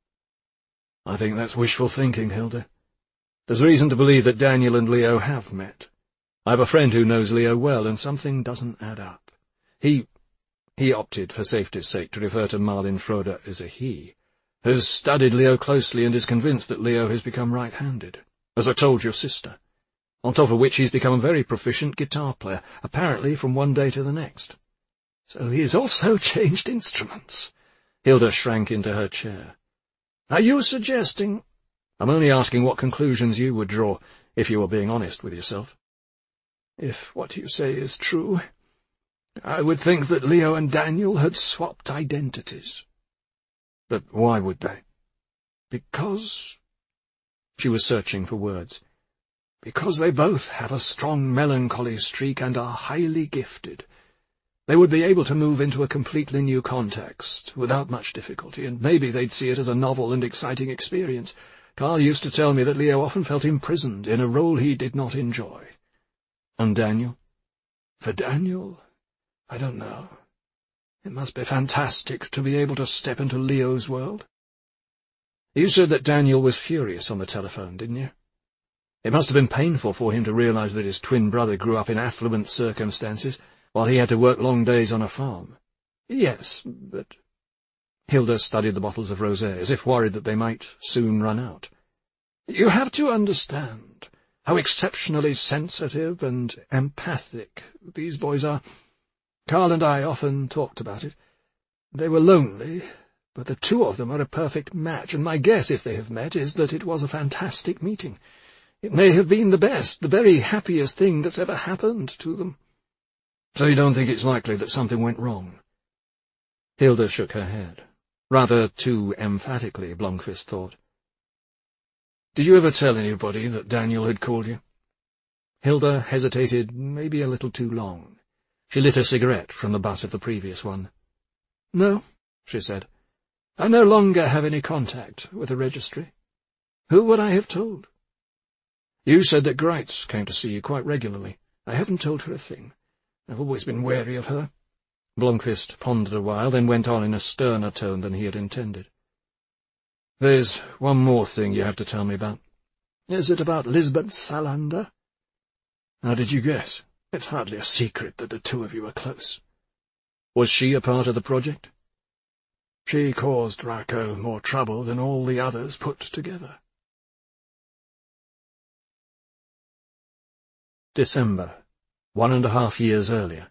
I think that's wishful thinking, Hilda. There's reason to believe that Daniel and Leo have met. I have a friend who knows Leo well, and something doesn't add up. He— he opted, for safety's sake, to refer to Marlin Froda as a he— has studied Leo closely and is convinced that Leo has become right-handed, as I told your sister, on top of which he's become a very proficient guitar player, apparently from one day to the next. So he has also changed instruments. Hilda shrank into her chair. Are you suggesting— I'm only asking what conclusions you would draw, if you were being honest with yourself. If what you say is true, I would think that Leo and Daniel had swapped identities. But why would they? Because— She was searching for words. Because they both have a strong melancholy streak and are highly gifted. They would be able to move into a completely new context, without much difficulty, and maybe they'd see it as a novel and exciting experience. Carl used to tell me that Leo often felt imprisoned in a role he did not enjoy. And Daniel? For Daniel, I don't know. It must be fantastic to be able to step into Leo's world. You said that Daniel was furious on the telephone, didn't you? It must have been painful for him to realize that his twin brother grew up in affluent circumstances, while he had to work long days on a farm. Yes, but— Hilda studied the bottles of rosé, as if worried that they might soon run out. You have to understand how exceptionally sensitive and empathic these boys are. Carl and I often talked about it. They were lonely, but the two of them are a perfect match, and my guess, if they have met, is that it was a fantastic meeting. It may have been the best, the very happiest thing that's ever happened to them. So you don't think it's likely that something went wrong? Hilda shook her head. Rather too emphatically, Blomqvist thought. Did you ever tell anybody that Daniel had called you? Hilda hesitated maybe a little too long. She lit a cigarette from the butt of the previous one. No, she said. I no longer have any contact with the registry. Who would I have told? You said that Greitz came to see you quite regularly. I haven't told her a thing. I've always been wary of her. Blomqvist pondered a while, then went on in a sterner tone than he had intended. There's one more thing you have to tell me about. Is it about Lisbeth Salander? How did you guess? It's hardly a secret that the two of you are close. Was she a part of the project? She caused Rako more trouble than all the others put together. December, one and a half years earlier.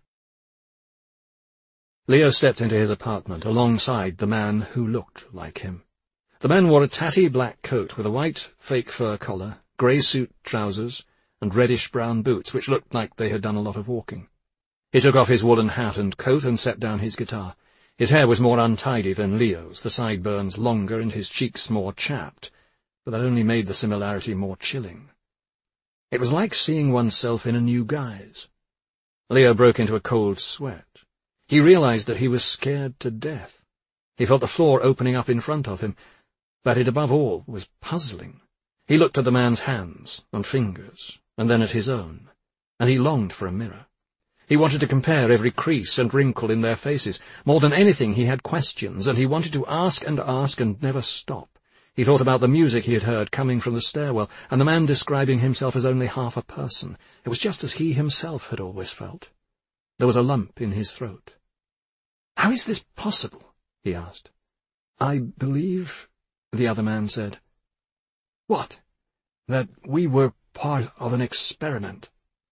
Leo stepped into his apartment alongside the man who looked like him. The man wore a tatty black coat with a white fake fur collar, grey suit trousers, and reddish-brown boots, which looked like they had done a lot of walking. He took off his woolen hat and coat and set down his guitar. His hair was more untidy than Leo's, the sideburns longer and his cheeks more chapped, but that only made the similarity more chilling. It was like seeing oneself in a new guise. Leo broke into a cold sweat. He realized that he was scared to death. He felt the floor opening up in front of him, but it above all was puzzling. He looked at the man's hands and fingers, and then at his own, and he longed for a mirror. He wanted to compare every crease and wrinkle in their faces. More than anything, he had questions, and he wanted to ask and ask and never stop. He thought about the music he had heard coming from the stairwell, and the man describing himself as only half a person. It was just as he himself had always felt. There was a lump in his throat. "How is this possible?" he asked. "I believe," the other man said. "What?" "That we were part of an experiment."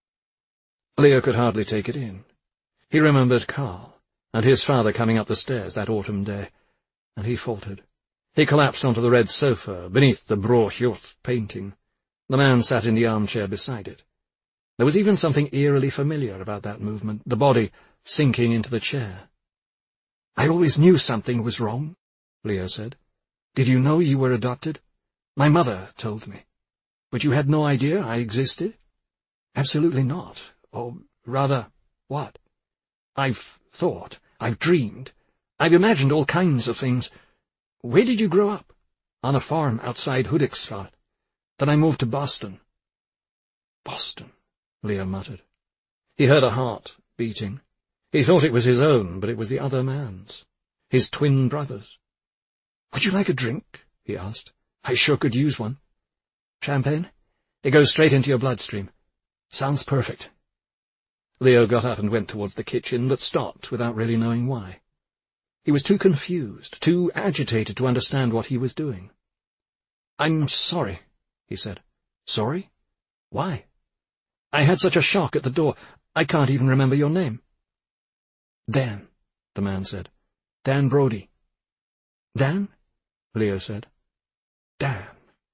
Leo could hardly take it in. He remembered Carl, and his father coming up the stairs that autumn day, and he faltered. He collapsed onto the red sofa, beneath the Brohjuth painting. The man sat in the armchair beside it. There was even something eerily familiar about that movement, the body sinking into the chair. "I always knew something was wrong," Leo said. "Did you know you were adopted? My mother told me. But you had no idea I existed?" "Absolutely not. Or, rather, what? I've thought, I've dreamed, I've imagined all kinds of things. Where did you grow up?" "On a farm outside Hudiksvall. Then I moved to Boston." "Boston," Leo muttered. He heard a heart beating. He thought it was his own, but it was the other man's. His twin brother's. "Would you like a drink?" he asked. "I sure could use one." "Champagne? It goes straight into your bloodstream." "Sounds perfect." Leo got up and went towards the kitchen, but stopped without really knowing why. He was too confused, too agitated to understand what he was doing. "I'm sorry," he said. "Sorry? Why?" "I had such a shock at the door. I can't even remember your name." "Dan," the man said. "Dan Brody." "Dan?" Leo said. Dan.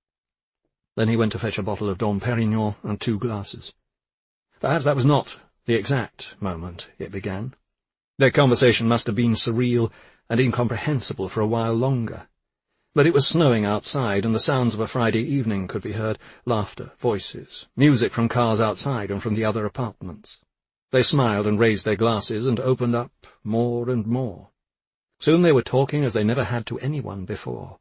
Then he went to fetch a bottle of Dom Perignon and two glasses. Perhaps that was not the exact moment it began. Their conversation must have been surreal and incomprehensible for a while longer. But it was snowing outside, and the sounds of a Friday evening could be heard, laughter, voices, music from cars outside and from the other apartments. They smiled and raised their glasses and opened up more and more. Soon they were talking as they never had to anyone before.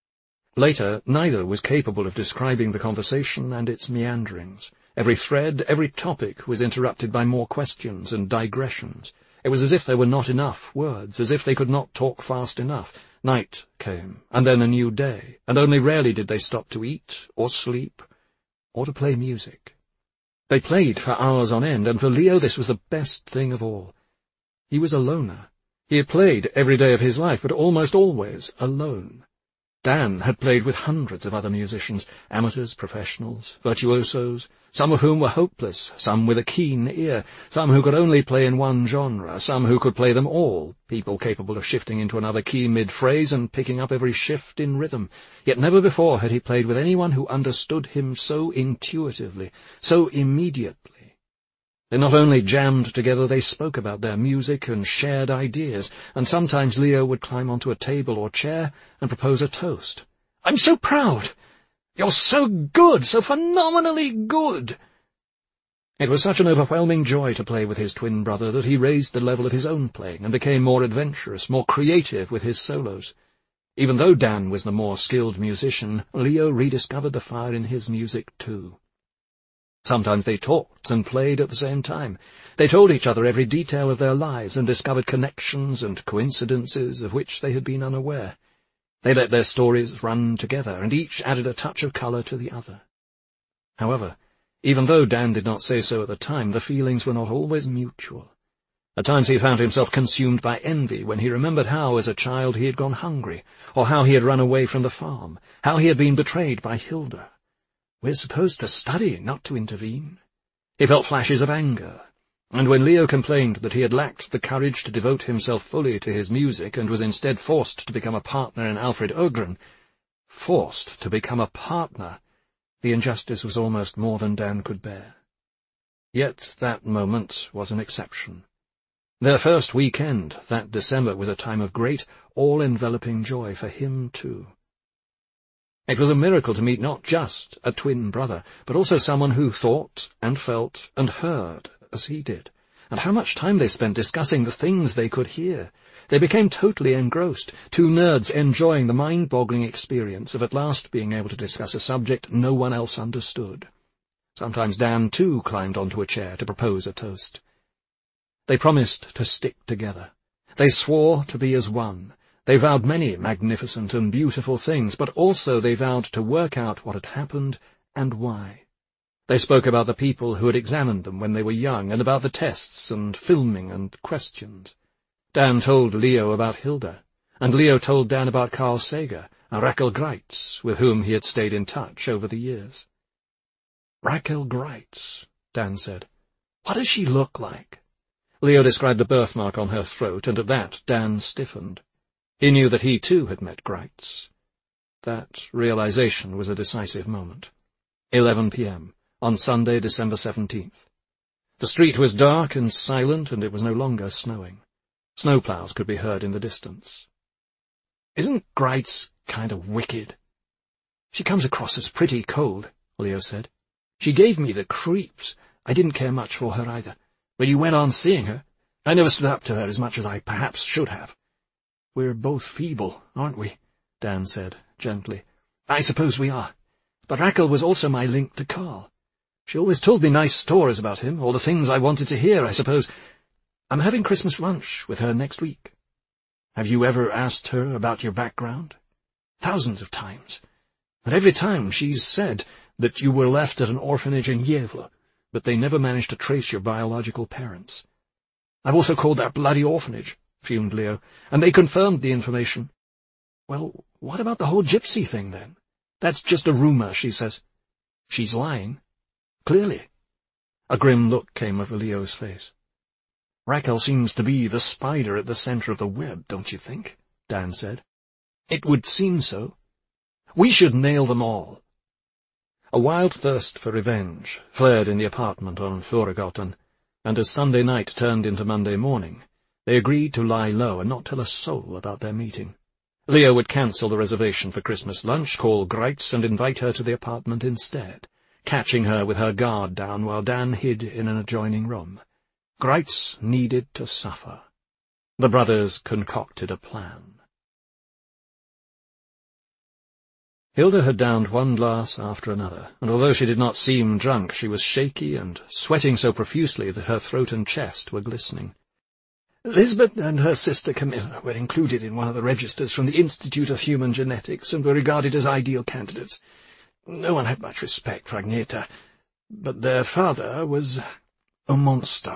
Later, neither was capable of describing the conversation and its meanderings. Every thread, every topic was interrupted by more questions and digressions. It was as if there were not enough words, as if they could not talk fast enough. Night came, and then a new day, and only rarely did they stop to eat, or sleep, or to play music. They played for hours on end, and for Leo this was the best thing of all. He was a loner. He had played every day of his life, but almost always alone. Dan had played with hundreds of other musicians, amateurs, professionals, virtuosos, some of whom were hopeless, some with a keen ear, some who could only play in one genre, some who could play them all, people capable of shifting into another key mid-phrase and picking up every shift in rhythm. Yet never before had he played with anyone who understood him so intuitively, so immediately. They not only jammed together, they spoke about their music and shared ideas, and sometimes Leo would climb onto a table or chair and propose a toast. "I'm so proud! You're so good, so phenomenally good!" It was such an overwhelming joy to play with his twin brother that he raised the level of his own playing and became more adventurous, more creative with his solos. Even though Dan was the more skilled musician, Leo rediscovered the fire in his music too. Sometimes they talked and played at the same time. They told each other every detail of their lives and discovered connections and coincidences of which they had been unaware. They let their stories run together, and each added a touch of colour to the other. However, even though Dan did not say so at the time, the feelings were not always mutual. At times he found himself consumed by envy when he remembered how, as a child, he had gone hungry, or how he had run away from the farm, how he had been betrayed by Hilda. "We're supposed to study, not to intervene." He felt flashes of anger, and when Leo complained that he had lacked the courage to devote himself fully to his music and was instead forced to become a partner in Alfred Ögren, forced to become a partner, the injustice was almost more than Dan could bear. Yet that moment was an exception. Their first weekend, that December, was a time of great, all-enveloping joy for him too. It was a miracle to meet not just a twin brother, but also someone who thought and felt and heard as he did. And how much time they spent discussing the things they could hear. They became totally engrossed, two nerds enjoying the mind-boggling experience of at last being able to discuss a subject no one else understood. Sometimes Dan, too, climbed onto a chair to propose a toast. They promised to stick together. They swore to be as one. They vowed many magnificent and beautiful things, but also they vowed to work out what had happened and why. They spoke about the people who had examined them when they were young, and about the tests and filming and questions. Dan told Leo about Hilda, and Leo told Dan about Carl Sager and Raquel Greitz, with whom he had stayed in touch over the years. "Raquel Greitz," Dan said. "What does she look like?" Leo described the birthmark on her throat, and at that Dan stiffened. He knew that he too had met Greitz. That realization was a decisive moment. eleven p m, on Sunday, December seventeenth. The street was dark and silent, and it was no longer snowing. Snowplows could be heard in the distance. "Isn't Greitz kind of wicked?" "She comes across as pretty cold," Leo said. "She gave me the creeps. I didn't care much for her either, but you went on seeing her. I never stood up to her as much as I perhaps should have." "We're both feeble, aren't we?" Dan said, gently. "I suppose we are. But Raquel was also my link to Carl. She always told me nice stories about him, all the things I wanted to hear, I suppose. I'm having Christmas lunch with her next week." "Have you ever asked her about your background?" "Thousands of times. And every time she's said that you were left at an orphanage in Yevle, but they never managed to trace your biological parents." "I've also called that bloody orphanage," fumed Leo, "and they confirmed the information." "Well, what about the whole gypsy thing, then?" "That's just a rumor, she says." "She's lying." "Clearly." A grim look came over Leo's face. "Raquel seems to be the spider at the center of the web, don't you think?" Dan said. "It would seem so." We should nail them all." A wild thirst for revenge flared in the apartment on Thoregatan, and as Sunday night turned into Monday morning, they agreed to lie low and not tell a soul about their meeting. Leah would cancel the reservation for Christmas lunch, call Greitz, and invite her to the apartment instead, catching her with her guard down while Dan hid in an adjoining room. Greitz needed to suffer. The brothers concocted a plan. Hilda had downed one glass after another, and although she did not seem drunk, she was shaky and sweating so profusely that her throat and chest were glistening. Lisbeth and her sister Camilla were included in one of the registers from the Institute of Human Genetics and were regarded as ideal candidates. No one had much respect for Agneta, but their father was a monster,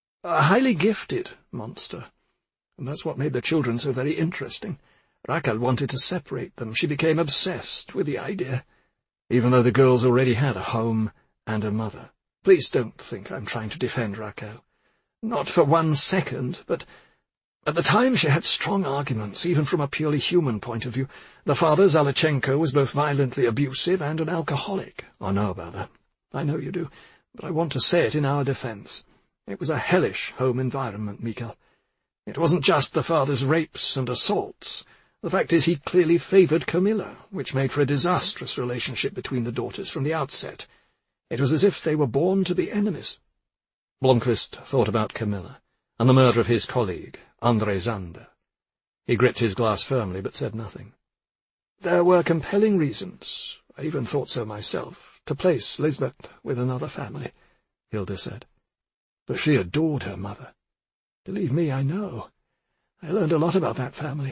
a highly gifted monster, and that's what made the children so very interesting. Raquel wanted to separate them. She became obsessed with the idea, even though the girls already had a home and a mother. Please don't think I'm trying to defend Raquel. Not for one second, but at the time she had strong arguments, even from a purely human point of view. The father, Zalachenko, was both violently abusive and an alcoholic. I know about that. I know you do, but I want to say it in our defense. It was a hellish home environment, Mikhail. It wasn't just the father's rapes and assaults. The fact is he clearly favoured Camilla, which made for a disastrous relationship between the daughters from the outset. It was as if they were born to be enemies. Blomqvist thought about Camilla, and the murder of his colleague, André Zander. He gripped his glass firmly, but said nothing. There were compelling reasons, I even thought so myself, to place Lisbeth with another family, Hilda said. But she adored her mother. Believe me, I know. I learned a lot about that family.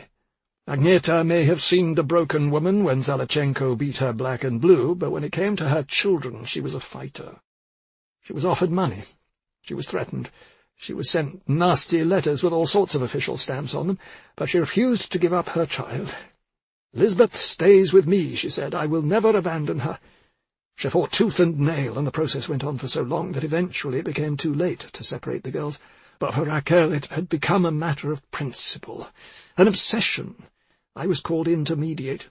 Agneta may have seemed a broken woman when Zalachenko beat her black and blue, but when it came to her children, she was a fighter. She was offered money. She was threatened. She was sent nasty letters with all sorts of official stamps on them, but she refused to give up her child. "Lisbeth stays with me," she said. "I will never abandon her." She fought tooth and nail, and the process went on for so long that eventually it became too late to separate the girls. But for Raquel it had become a matter of principle, an obsession. I was called in to mediate.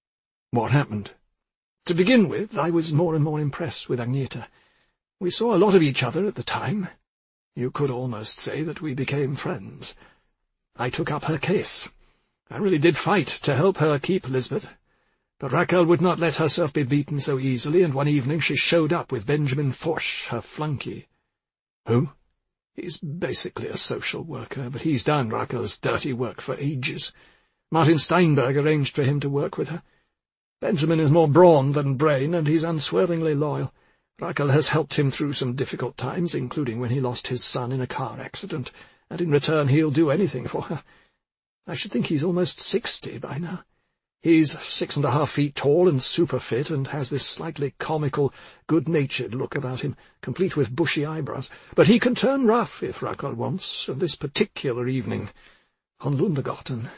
What happened? To begin with, I was more and more impressed with Agneta. We saw a lot of each other at the time. You could almost say that we became friends. I took up her case. I really did fight to help her keep Lisbeth. But Raquel would not let herself be beaten so easily, and one evening she showed up with Benjamin Forsch, her flunky. Who? He's basically a social worker, but he's done Raquel's dirty work for ages. Martin Steinberg arranged for him to work with her. Benjamin is more brawn than brain, and he's unswervingly loyal. Raquel has helped him through some difficult times, including when he lost his son in a car accident, and in return he'll do anything for her. I should think he's almost sixty by now. He's six and a half feet tall and super fit, and has this slightly comical, good-natured look about him, complete with bushy eyebrows. But he can turn rough if Raquel wants, and this particular evening, on Lundergarten.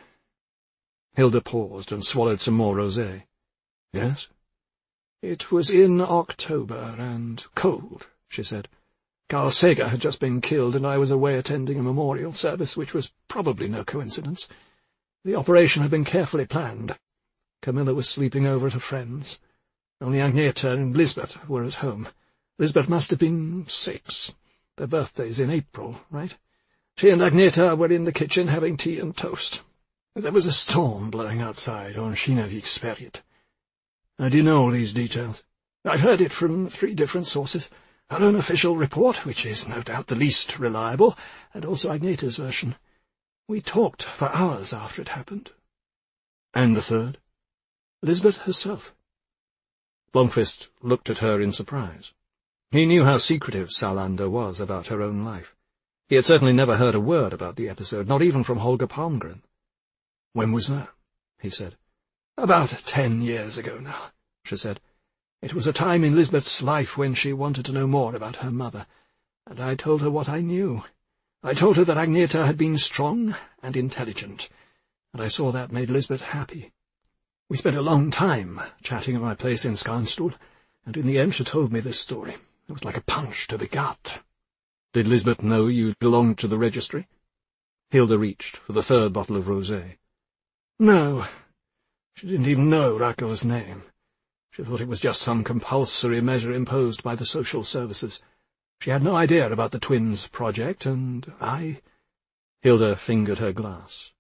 Hilda paused and swallowed some more rosé. Yes? It was in October, and cold, she said. Carl Sager had just been killed, and I was away attending a memorial service, which was probably no coincidence. The operation had been carefully planned. Camilla was sleeping over at a friend's. Only Agneta and Lisbeth were at home. Lisbeth must have been six. Their birthday's in April, right? She and Agneta were in the kitchen having tea and toast. There was a storm blowing outside on Shinavik-Sperrit. How do you know all these details? I've heard it from three different sources. Her own official report, which is no doubt the least reliable, and also Agneta's version. We talked for hours after it happened. And the third? Lisbeth herself. Blomqvist looked at her in surprise. He knew how secretive Salander was about her own life. He had certainly never heard a word about the episode, not even from Holger Palmgren. "When was that?" he said. "About ten years ago now," she said. "It was a time in Lisbeth's life when she wanted to know more about her mother, and I told her what I knew. I told her that Agneta had been strong and intelligent, and I saw that made Lisbeth happy. We spent a long time chatting at my place in Skarnstuhl, and in the end she told me this story. It was like a punch to the gut." "Did Lisbeth know you belonged to the registry?" Hilda reached for the third bottle of rosé. "No. She didn't even know Rakel's name. She thought it was just some compulsory measure imposed by the social services. She had no idea about the twins' project, and I— Hilda fingered her glass.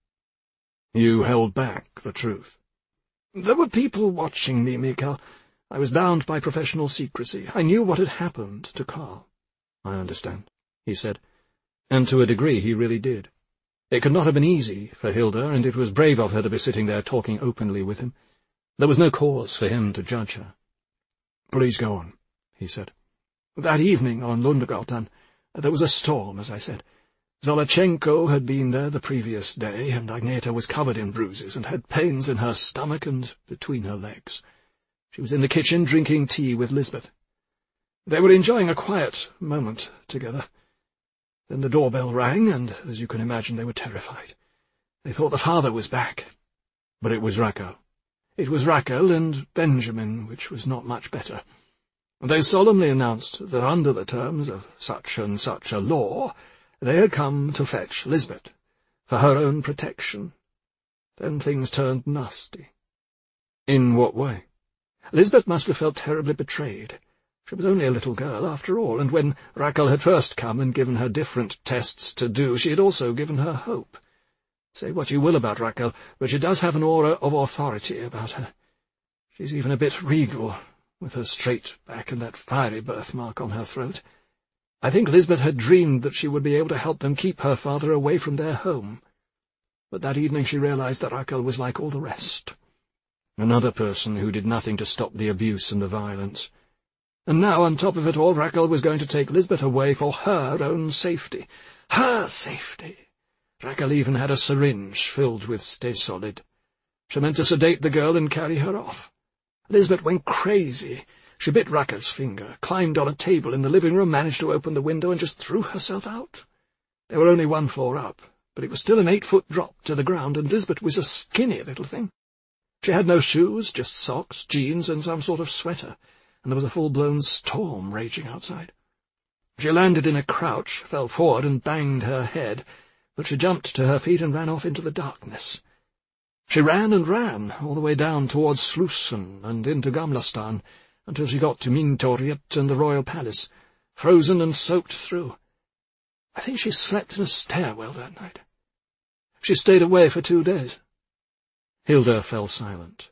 You held back the truth. There were people watching me, Mikael. I was bound by professional secrecy. I knew what had happened to Karl. I understand, he said, and to a degree he really did. It could not have been easy for Hilda, and it was brave of her to be sitting there talking openly with him. There was no cause for him to judge her. Please go on, he said. That evening on Lundgatan, there was a storm, as I said. Zolotchenko had been there the previous day, and Agneta was covered in bruises and had pains in her stomach and between her legs. She was in the kitchen drinking tea with Lisbeth. They were enjoying a quiet moment together. Then the doorbell rang, and, as you can imagine, they were terrified. They thought the father was back. But it was Rakel. It was Rakel and Benjamin, which was not much better. They solemnly announced that under the terms of such and such a law, they had come to fetch Lisbeth, for her own protection. Then things turned nasty. In what way? Lisbeth must have felt terribly betrayed. She was only a little girl, after all, and when Rakel had first come and given her different tests to do, she had also given her hope. Say what you will about Rakel, but she does have an aura of authority about her. She's even a bit regal, with her straight back and that fiery birthmark on her throat. I think Lisbeth had dreamed that she would be able to help them keep her father away from their home. But that evening she realized that Rakel was like all the rest. Another person who did nothing to stop the abuse and the violence. And now, on top of it all, Rakel was going to take Lisbeth away for her own safety. Her safety! Rakel even had a syringe filled with Stay Solid. She meant to sedate the girl and carry her off. Lisbeth went crazy. She bit Rakel's finger, climbed on a table in the living room, managed to open the window, and just threw herself out. They were only one floor up, but it was still an eight-foot drop to the ground, and Lisbeth was a skinny little thing. She had no shoes, just socks, jeans, and some sort of sweater, and there was a full-blown storm raging outside. She landed in a crouch, fell forward, and banged her head, but she jumped to her feet and ran off into the darkness. She ran and ran, all the way down towards Slussen and into Gamlastan, until she got to Mynttorget and the royal palace, frozen and soaked through. I think she slept in a stairwell that night. She stayed away for two days. Hilda fell silent.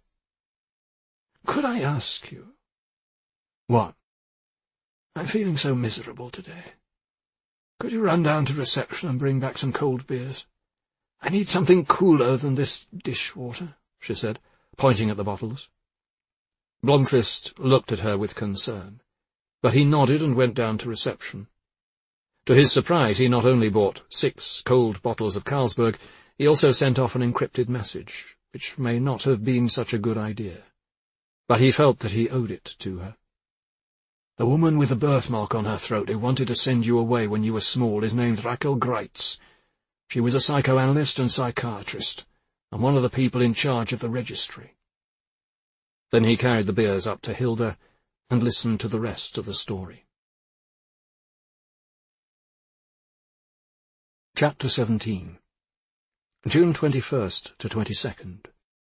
Could I ask you? What? I'm feeling so miserable today. Could you run down to reception and bring back some cold beers? I need something cooler than this dishwater, she said, pointing at the bottles. Blomqvist looked at her with concern, but he nodded and went down to reception. To his surprise, he not only bought six cold bottles of Carlsberg, he also sent off an encrypted message, which may not have been such a good idea. But he felt that he owed it to her. The woman with the birthmark on her throat who wanted to send you away when you were small is named Rakel Greitz. She was a psychoanalyst and psychiatrist, and one of the people in charge of the registry. Then he carried the beers up to Hilda and listened to the rest of the story. Chapter seventeen. June twenty-first to twenty-second.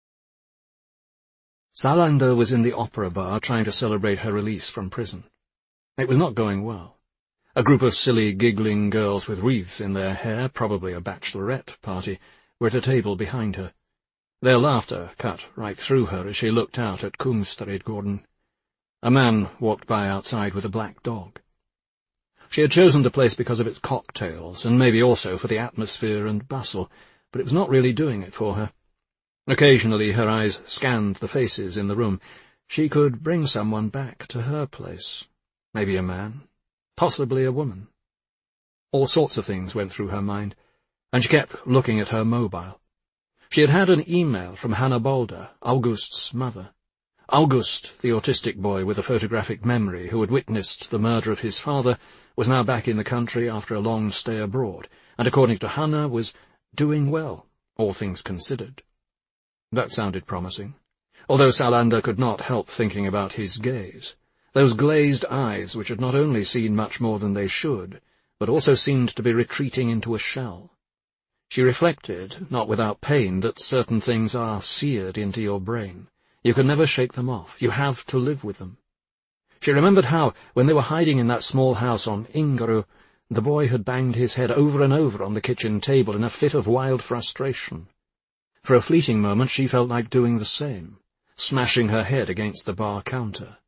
Salander was in the opera bar trying to celebrate her release from prison. It was not going well. A group of silly, giggling girls with wreaths in their hair, probably a bachelorette party, were at a table behind her. Their laughter cut right through her as she looked out at Kungsträdgården. A man walked by outside with a black dog. She had chosen the place because of its cocktails, and maybe also for the atmosphere and bustle, but it was not really doing it for her. Occasionally her eyes scanned the faces in the room. She could bring someone back to her place. Maybe a man, possibly a woman. All sorts of things went through her mind, and she kept looking at her mobile. She had had an email from Hannah Balder, August's mother. August, the autistic boy with a photographic memory who had witnessed the murder of his father, was now back in the country after a long stay abroad, and according to Hannah was doing well, all things considered. That sounded promising, although Salander could not help thinking about his gaze, those glazed eyes which had not only seen much more than they should, but also seemed to be retreating into a shell. She reflected, not without pain, that certain things are seared into your brain. You can never shake them off. You have to live with them. She remembered how, when they were hiding in that small house on Ingaru, the boy had banged his head over and over on the kitchen table in a fit of wild frustration. For a fleeting moment she felt like doing the same, smashing her head against the bar counter.